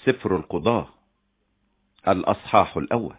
سفر القضاة الأصحاح الأول.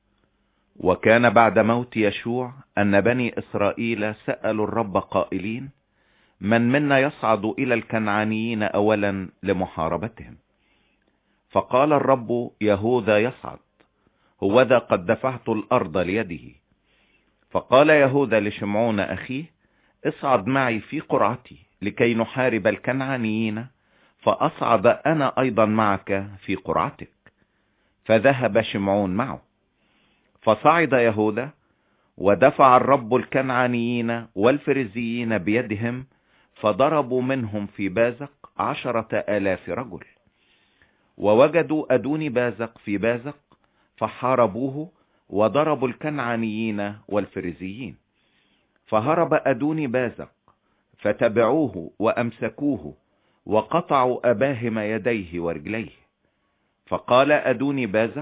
وكان بعد موت يشوع أن بني إسرائيل سألوا الرب قائلين: من منا يصعد إلى الكنعانيين أولا لمحاربتهم؟ فقال الرب: يهوذا يصعد، هوذا قد دفعت الأرض ليده. فقال يهوذا لشمعون أخيه: اصعد معي في قرعتي لكي نحارب الكنعانيين، فأصعد أنا أيضا معك في قرعتك. فذهب شمعون معه. فصعد يهوذا، ودفع الرب الكنعانيين والفريزيين بيدهم، فضربوا منهم في بازق 10,000 رجل. ووجدوا أدوني بازق في بازق، فحاربوه وضربوا الكنعانيين والفريزيين. فهرب أدوني بازق، فتبعوه وأمسكوه، وقطعوا أباهم يديه ورجليه. فقال أدوني بازق: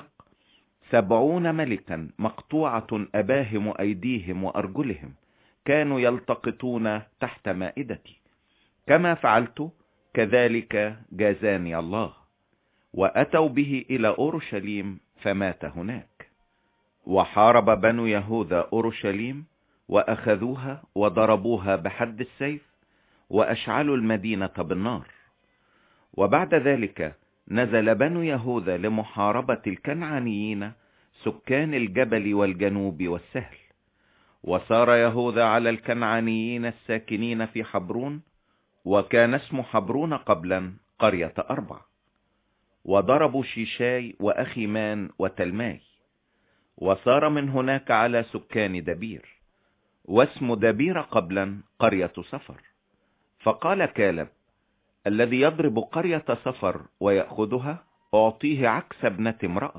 70 ملكا مقطوعة أباهم أيديهم وأرجلهم كانوا يلتقطون تحت مائدتي، كما فعلت كذلك جازاني الله. وأتوا به إلى أورشليم فمات هناك. وحارب بنو يهوذا أورشليم وأخذوها وضربوها بحد السيف، وأشعلوا المدينة بالنار. وبعد ذلك نزل بنو يهوذا لمحاربة الكنعانيين سكان الجبل والجنوب والسهل. وسار يهوذا على الكنعانيين الساكنين في حبرون، وكان اسم حبرون قبلا قرية 4. وضربوا شيشاي وأخيمان وتلماي. وسار من هناك على سكان دبير، واسم دبير قبلا قرية صفر. فقال كالب: الذي يضرب قرية صفر ويأخذها أعطيه عكس ابنة امرأة.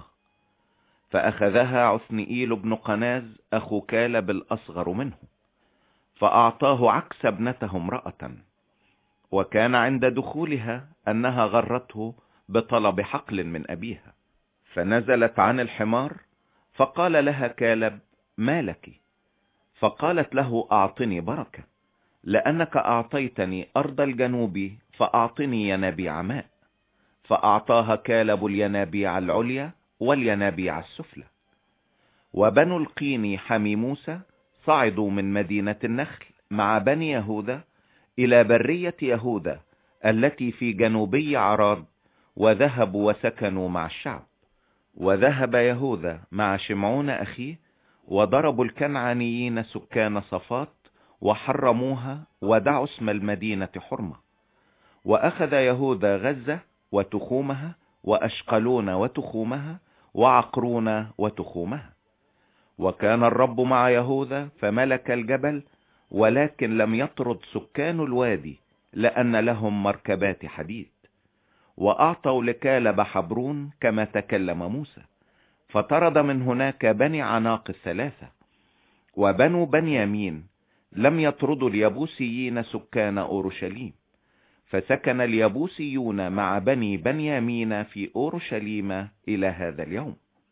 فأخذها عثنئيل بن قناز أخو كالب الأصغر منه، فأعطاه عكس ابنته امرأة. وكان عند دخولها أنها غرته بطلب حقل من أبيها، فنزلت عن الحمار. فقال لها كالب: ما لك؟ فقالت له: أعطني بركة، لأنك أعطيتني أرض الجنوب، فأعطني ينابيع ماء. فأعطاها كالب الينابيع العليا والينابيع السفلى. وبنو القيني حمي موسى صعدوا من مدينة النخل مع بني يهوذا إلى برية يهوذا التي في جنوبي عراد، وذهبوا وسكنوا مع الشعب. وذهب يهوذا مع شمعون أخيه، وضربوا الكنعانيين سكان صفات وحرموها، ودعوا اسم المدينة حرمة. وأخذ يهوذا غزة وتخومها، وأشقلون وتخومها، وعقرون وتخومها. وكان الرب مع يهوذا فملك الجبل، ولكن لم يطرد سكان الوادي، لأن لهم مركبات حديد. وأعطوا لكالب حبرون كما تكلم موسى، فطرد من هناك بني عناق 3. وبنو بنيامين لم يطردوا اليبوسيين سكان أورشليم، فسكن اليبوسيون مع بني بنيامين في أورشليم إلى هذا اليوم.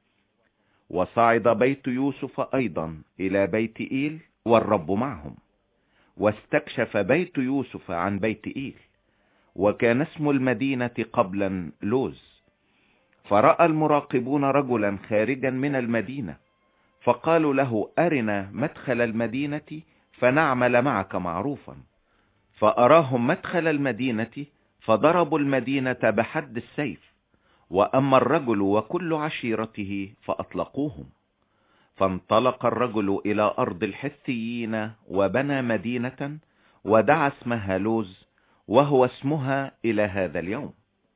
وصعد بيت يوسف أيضا إلى بيت إيل، والرب معهم. واستكشف بيت يوسف عن بيت إيل، وكان اسم المدينة قبلا لوز. فرأى المراقبون رجلا خارجا من المدينة، فقالوا له: أرنا مدخل المدينة فنعمل معك معروفا. فأراهم مدخل المدينة، فضربوا المدينة بحد السيف. وأما الرجل وكل عشيرته فأطلقوهم. فانطلق الرجل إلى أرض الحثيين، وبنى مدينة ودعا اسمها لوز، وهو اسمها إلى هذا اليوم.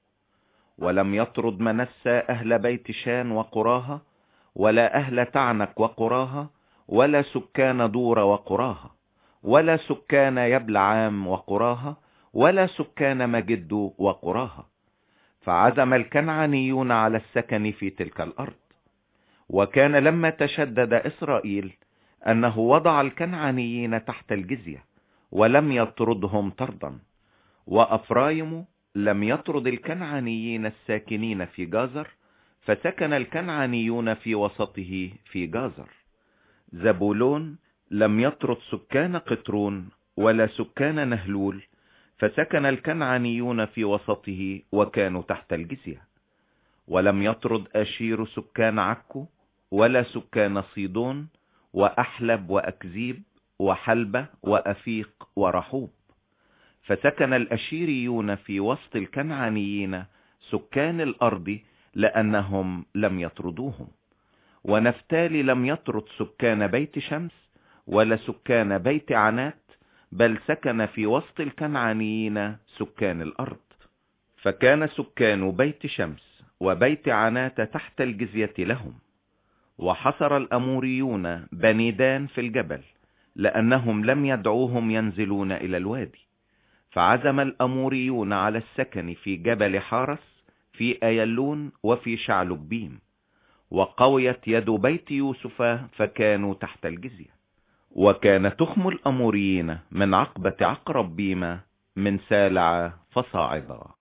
ولم يطرد منسى أهل بيت شان وقراها، ولا أهل تعنك وقراها، ولا سكان دور وقراها، ولا سكان يبلعام وقراها، ولا سكان مجد وقراها. فعزم الكنعانيون على السكن في تلك الأرض. وكان لما تشدد إسرائيل أنه وضع الكنعانيين تحت الجزية، ولم يطردهم طردا. وأفرايم لم يطرد الكنعانيين الساكنين في جازر، فسكن الكنعانيون في وسطه في جازر. زبولون لم يطرد سكان قطرون ولا سكان نهلول، فسكن الكنعانيون في وسطه وكانوا تحت الجزية. ولم يطرد أشير سكان عكو ولا سكان صيدون وأحلب وأكزيب وحلبة وأفيق ورحوب. فسكن الأشيريون في وسط الكنعانيين سكان الأرض لأنهم لم يطردوهم. ونفتالي لم يطرد سكان بيت شمس ولا سكان بيت عنات، بل سكن في وسط الكنعانيين سكان الأرض. فكان سكان بيت شمس وبيت عنات تحت الجزية لهم. وحصر الأموريون بني دان في الجبل لأنهم لم يدعوهم ينزلون إلى الوادي. فعزم الأموريون على السكن في جبل حارس في أيلون وفي شعلبيم. وقويت يد بيت يوسف فكانوا تحت الجزية. وكان تخم الأموريين من عقبة عقرب بيمة من سالع فصاعدا.